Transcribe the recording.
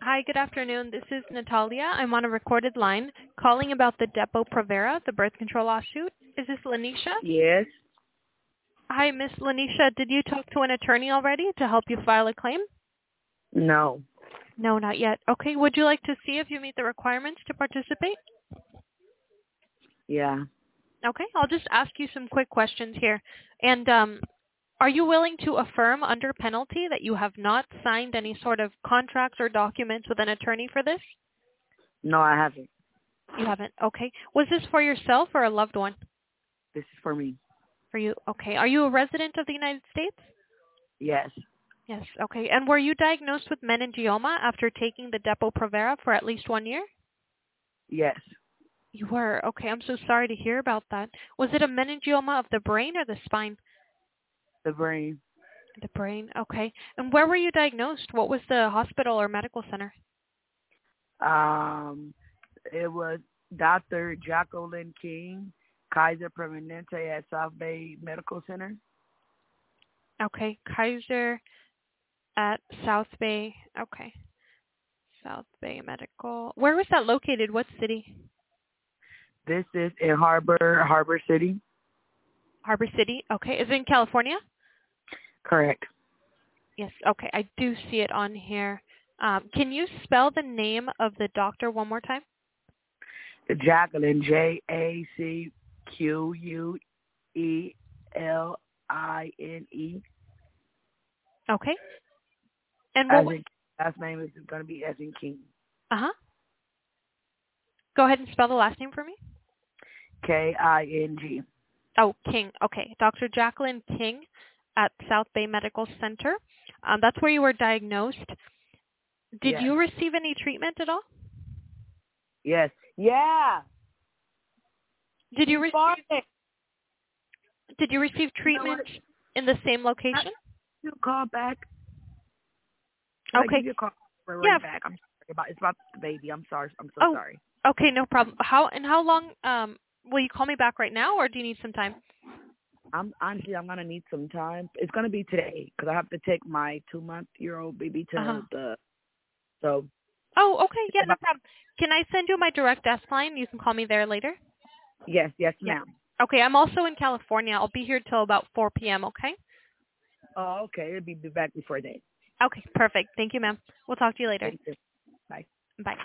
Hi, good afternoon. This is Natalia. I'm on a recorded line calling about the Depo-Provera, the birth control lawsuit. Is this Lanisha? Yes. Hi, Miss Lanisha. Did you talk to an attorney already to help you file a claim? No. No, not yet. Okay. Would you like to see if you meet the requirements to participate? Yeah. Okay. I'll just ask you some quick questions here. And are you willing to affirm under penalty that you have not signed any sort of contracts or documents with an attorney for this? No, I haven't. You haven't. Okay. Was this for yourself or a loved one? This is for me. For you. Okay. Are you a resident of the United States? Yes. Yes. Okay. And were you diagnosed with meningioma after taking the Depo-Provera for at least 1 year? Yes. You were. Okay. I'm so sorry to hear about that. Was it a meningioma of the brain or the spine? The brain. The brain. Okay. And where were you diagnosed? What was the hospital or medical center? It was Dr. Jacqueline King, Kaiser Permanente at South Bay Medical Center. Okay. Kaiser at South Bay. Okay. South Bay Medical. Where was that located? What city? This is in Harbor City. Harbor City. Okay. Is it in California? Correct. Yes. Okay. I do see it on here. Can you spell the name of the doctor one more time? Jacqueline, Jacqueline. Okay. And As what? in, last name is going to be as in King. Uh-huh. Go ahead and spell the last name for me. King. Oh, King. Okay. Dr. Jacqueline King at South Bay Medical Center. That's where you were diagnosed. Did Yes. you receive any treatment at all? Yes. Yeah. Did you receive You know treatment what? in the same location? You call back. Can I Okay. give you a call Yeah. right back? I'm sorry about it's about the baby. I'm sorry. I'm so Oh, sorry. okay. No problem. How long will you call me back right now, or do you need some time? I'm gonna need some time. It's gonna be today because I have to take my 2-month-old baby Uh-huh. to the. So. Oh, okay. Yeah, no problem. Can I send you my direct desk line? You can call me there later. Yes, Yeah. ma'am. Okay. I'm also in California. I'll be here till about 4 p.m. Okay. Oh, okay. It'll be back before then. Okay. Perfect. Thank you, ma'am. We'll talk to you later. Thank you. Bye. Bye.